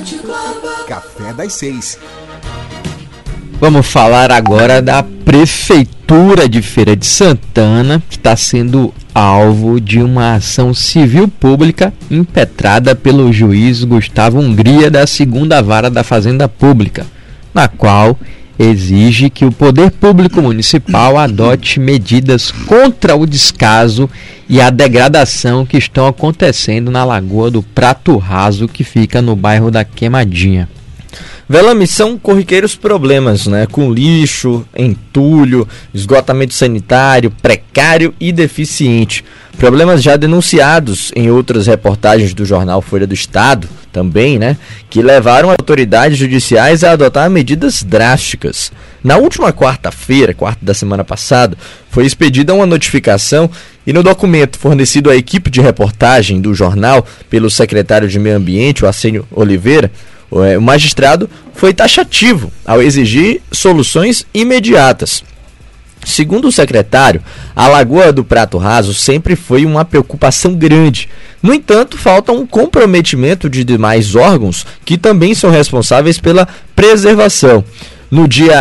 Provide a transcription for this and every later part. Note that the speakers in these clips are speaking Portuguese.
Café das 6. Vamos falar agora da Prefeitura de Feira de Santana, que está sendo alvo de uma ação civil pública impetrada pelo juiz Gustavo Hungria da 2ª Vara da Fazenda Pública, na qual exige que o poder público municipal adote medidas contra o descaso e a degradação que estão acontecendo na Lagoa do Prato Raso, que fica no bairro da Queimadinha. Velame, são corriqueiros problemas, né? Com lixo, entulho, esgotamento sanitário, precário e deficiente. Problemas já denunciados em outras reportagens do jornal Folha do Estado, também, né? Que levaram autoridades judiciais a adotar medidas drásticas. Na última quarta-feira, quarta da semana passada, foi expedida uma notificação e no documento fornecido à equipe de reportagem do jornal pelo secretário de Meio Ambiente, o Arsênio Oliveira, o magistrado foi taxativo ao exigir soluções imediatas. Segundo o secretário, a Lagoa do Prato Raso sempre foi uma preocupação grande. No entanto, falta um comprometimento de demais órgãos que também são responsáveis pela preservação. No dia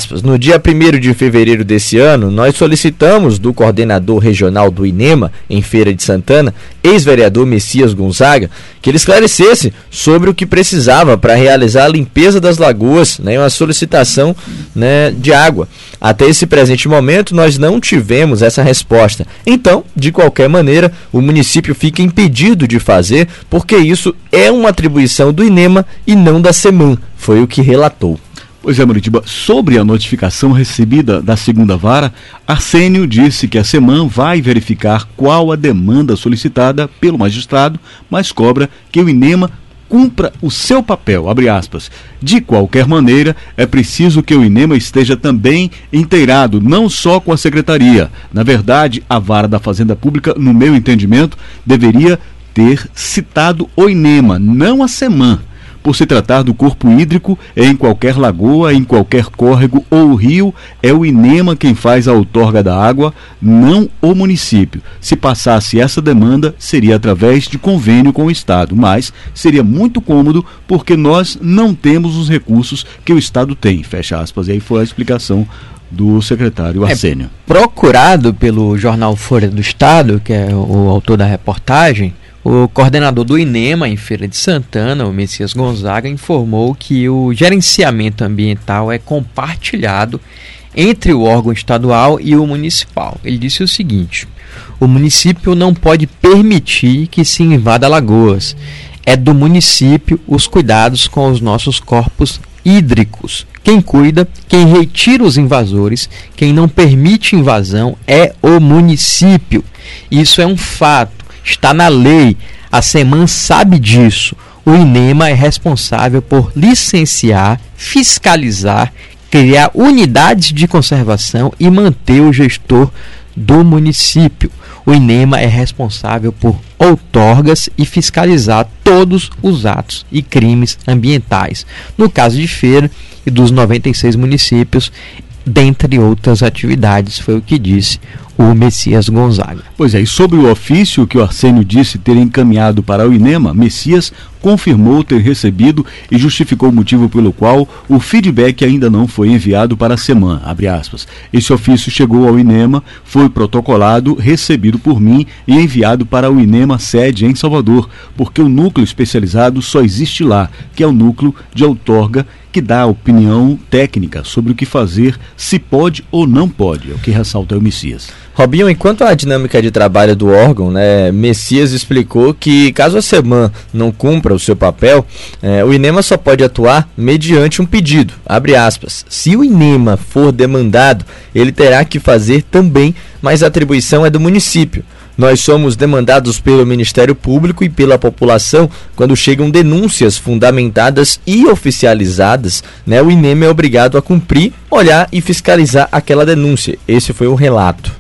1º de fevereiro desse ano, nós solicitamos do coordenador regional do INEMA, em Feira de Santana, ex-vereador Messias Gonzaga, que ele esclarecesse sobre o que precisava para realizar a limpeza das lagoas, né, uma solicitação, né, de água. Até esse presente momento, nós não tivemos essa resposta. Então, de qualquer maneira, o município fica impedido de fazer, porque isso é uma atribuição do INEMA e não da SEMAN, foi o que relatou. Pois é, Muritiba, sobre a notificação recebida da 2ª Vara, Arsênio disse que a SEMAN vai verificar qual a demanda solicitada pelo magistrado, mas cobra que o INEMA cumpra o seu papel, abre aspas. De qualquer maneira, é preciso que o INEMA esteja também inteirado, não só com a secretaria. Na verdade, a Vara da Fazenda Pública, no meu entendimento, deveria ter citado o INEMA, não a SEMAN. Por se tratar do corpo hídrico, em qualquer lagoa, em qualquer córrego ou rio, é o INEMA quem faz a outorga da água, não o município. Se passasse essa demanda, seria através de convênio com o Estado, mas seria muito cômodo porque nós não temos os recursos que o Estado tem, fecha aspas. E aí foi a explicação do secretário Arsênio. Procurado pelo jornal Folha do Estado, que é o autor da reportagem, o coordenador do INEMA em Feira de Santana, o Messias Gonzaga, informou que o gerenciamento ambiental é compartilhado entre o órgão estadual e o municipal. Ele disse o seguinte: o município não pode permitir que se invada lagoas. É do município os cuidados com os nossos corpos hídricos. Quem cuida, quem retira os invasores, quem não permite invasão é o município. Isso é um fato. Está na lei, a SEMAN sabe disso. O INEMA é responsável por licenciar, fiscalizar, criar unidades de conservação e manter o gestor do município. O INEMA é responsável por outorgas e fiscalizar todos os atos e crimes ambientais. No caso de Feira e dos 96 municípios, dentre outras atividades, foi o que disse o Messias Gonzaga. Pois é, e sobre o ofício que o Arsênio disse ter encaminhado para o INEMA, Messias confirmou ter recebido e justificou o motivo pelo qual o feedback ainda não foi enviado para a SEMAN, abre aspas. Esse ofício chegou ao INEMA, foi protocolado, recebido por mim e enviado para o INEMA sede em Salvador, porque o núcleo especializado só existe lá, que é o núcleo de outorga, que dá a opinião técnica sobre o que fazer, se pode ou não pode, é o que ressalta o Messias. Robinho, enquanto a dinâmica de trabalho do órgão, né, Messias explicou que caso a SEMAN não cumpra o seu papel, o INEMA só pode atuar mediante um pedido, abre aspas. Se o INEMA for demandado, ele terá que fazer também, mas a atribuição é do município. Nós somos demandados pelo Ministério Público e pela população quando chegam denúncias fundamentadas e oficializadas, né, o INEMA é obrigado a cumprir, olhar e fiscalizar aquela denúncia. Esse foi o relato.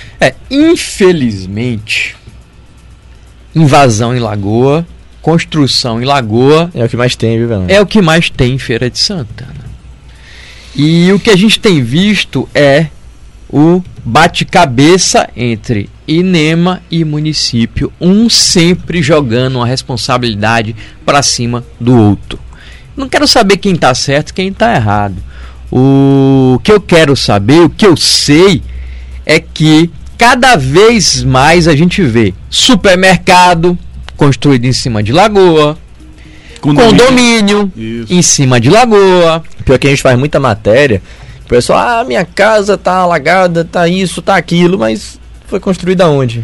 Infelizmente, invasão em lagoa, construção em lagoa... é o que mais tem, viu, Fernando? É o que mais tem em Feira de Santana. E o que a gente tem visto é o bate-cabeça entre INEMA e município, um sempre jogando uma responsabilidade para cima do outro. Não quero saber quem está certo e quem está errado. O que eu quero saber, o que eu sei, é que cada vez mais a gente vê supermercado construído em cima de lagoa, condomínio em cima de lagoa. Pior que a gente faz muita matéria, o pessoal, minha casa tá alagada, tá isso, tá aquilo, mas foi construída onde?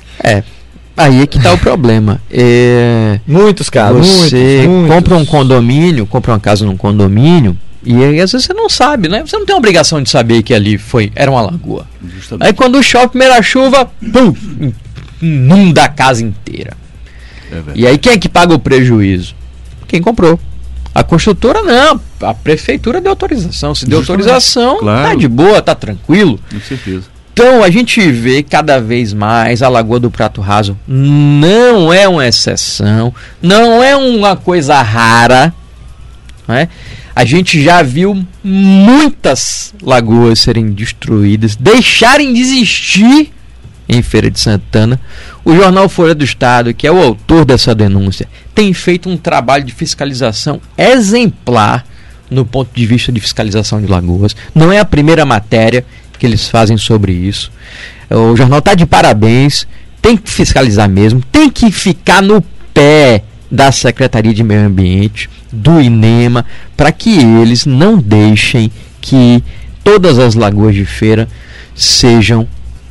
Aí é que tá o problema. Muitos casos. Você compra um condomínio, compra uma casa num condomínio, e aí às vezes você não sabe, né? Você não tem a obrigação de saber que ali era uma lagoa. Justamente. Aí quando chove, primeira chuva, pum, inunda a casa inteira. E aí quem é que paga o prejuízo? Quem comprou. A construtora não, a prefeitura deu autorização. Se deu autorização, claro, tá de boa, tá tranquilo. Com certeza. Então a gente vê cada vez mais a Lagoa do Prato Raso não é uma exceção, não é uma coisa rara, né? A gente já viu muitas lagoas serem destruídas, deixarem de existir em Feira de Santana. O jornal Folha do Estado, que é o autor dessa denúncia, tem feito um trabalho de fiscalização exemplar no ponto de vista de fiscalização de lagoas. Não é a primeira matéria que eles fazem sobre isso. O jornal está de parabéns, tem que fiscalizar mesmo, tem que ficar no pé da Secretaria de Meio Ambiente, do INEMA, para que eles não deixem que todas as lagoas de feira sejam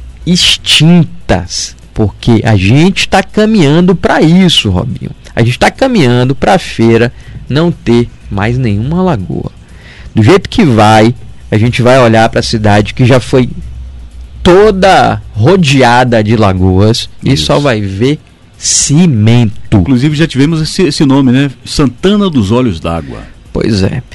extintas, porque a gente está caminhando para isso, Robinho. A gente está caminhando para a feira não ter mais nenhuma lagoa. Do jeito que vai, a gente vai olhar para a cidade que já foi toda rodeada de lagoas e só vai ver cimento. Inclusive já tivemos esse nome, né? Santana dos Olhos d'Água. Pois é.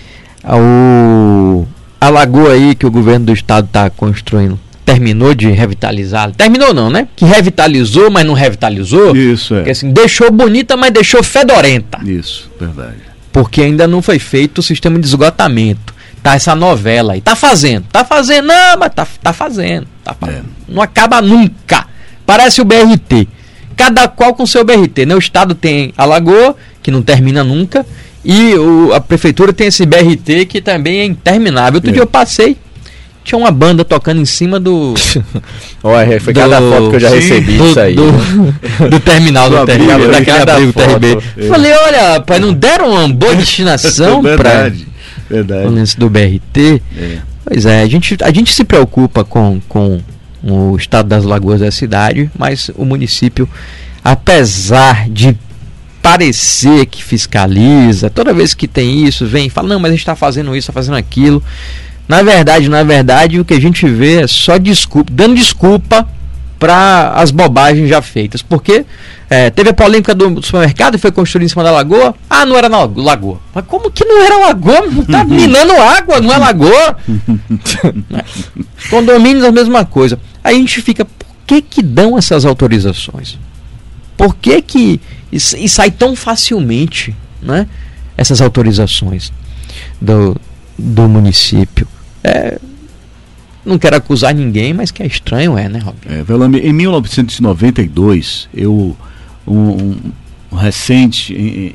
A lagoa aí que o governo do estado está construindo terminou de revitalizar. Terminou não, né? Que revitalizou, mas não revitalizou. Isso, Porque assim, deixou bonita, mas deixou fedorenta. Isso, verdade. Porque ainda não foi feito o sistema de esgotamento. Tá essa novela aí. Tá fazendo, não, mas tá fazendo. Não acaba nunca. Parece o BRT. Cada qual com seu BRT, né? O estado tem a lagoa, que não termina nunca, e a prefeitura tem esse BRT que também é interminável. Outro dia eu passei, tinha uma banda tocando em cima do... Olha, foi cada foto que eu já recebi isso aí. Do terminal do TRB, daquele abrigo TRB. Falei, olha, rapaz, não deram uma boa destinação para o lance do BRT? Pois é, a gente se preocupa com o estado das lagoas da cidade, mas o município, apesar de parecer que fiscaliza, toda vez que tem isso, vem e fala, não, mas a gente está fazendo isso, está fazendo aquilo. Na verdade, o que a gente vê é só dando desculpa para as bobagens já feitas. Porque teve a polêmica do supermercado e foi construído em cima da lagoa. Ah, não era na lagoa. Mas como que não era lagoa? Não está minando água, não é lagoa? Condomínios a mesma coisa. Aí a gente fica, por que dão essas autorizações? Por que e sai tão facilmente, né, essas autorizações do município? Não quero acusar ninguém, mas que é estranho, né, Robin? Velame, em 1992, um recente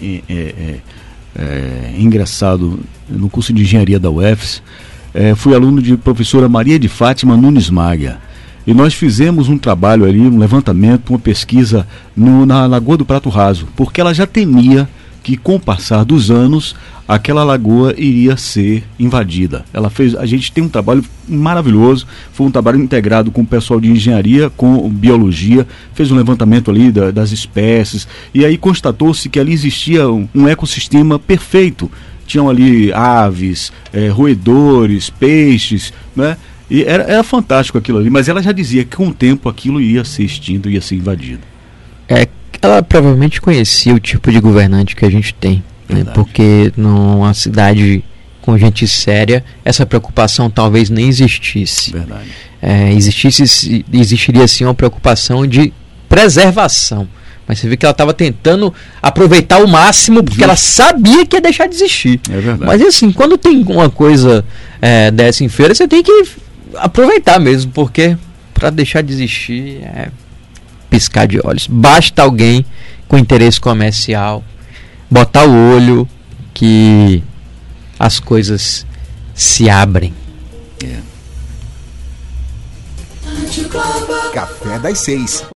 ingressado no curso de engenharia da UFES, fui aluno de professora Maria de Fátima Nunes Maga. E nós fizemos um trabalho ali, um levantamento, uma pesquisa na Lagoa do Prato Raso, porque ela já temia que com o passar dos anos aquela lagoa iria ser invadida. A gente tem um trabalho maravilhoso, foi um trabalho integrado com o pessoal de engenharia, com biologia, fez um levantamento ali das espécies, e aí constatou-se que ali existia um ecossistema perfeito. Tinham ali aves, roedores, peixes, né? E era fantástico aquilo ali, mas ela já dizia que com o tempo aquilo ia ser extinto, ia ser invadido. Ela provavelmente conhecia o tipo de governante que a gente tem, né? Porque numa cidade com gente séria, essa preocupação talvez nem existisse. Verdade. Existiria sim uma preocupação de preservação, mas você vê que ela estava tentando aproveitar o máximo, porque ela sabia que ia deixar de existir. É verdade. Mas assim, quando tem uma coisa dessa em feira, você tem que aproveitar mesmo, porque para deixar de existir piscar de olhos. Basta alguém com interesse comercial botar o olho que as coisas se abrem. Café das 6.